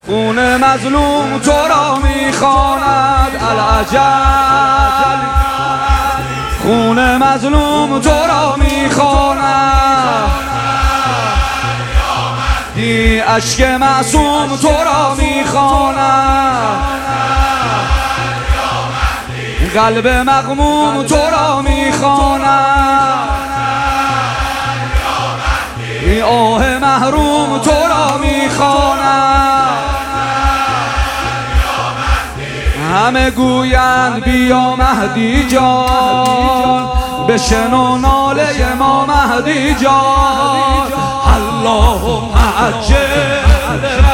خون مظلوم تو را میخواند العجل، خون مظلوم تو را میخواند، دی اشک معصوم تو را میخواند، قلب مغموم تو را میخواند، این آه محروم تو را میخواند. همه گویند بیا مهدی جان، بشنو ناله ما مهدی جان. اللهم عجل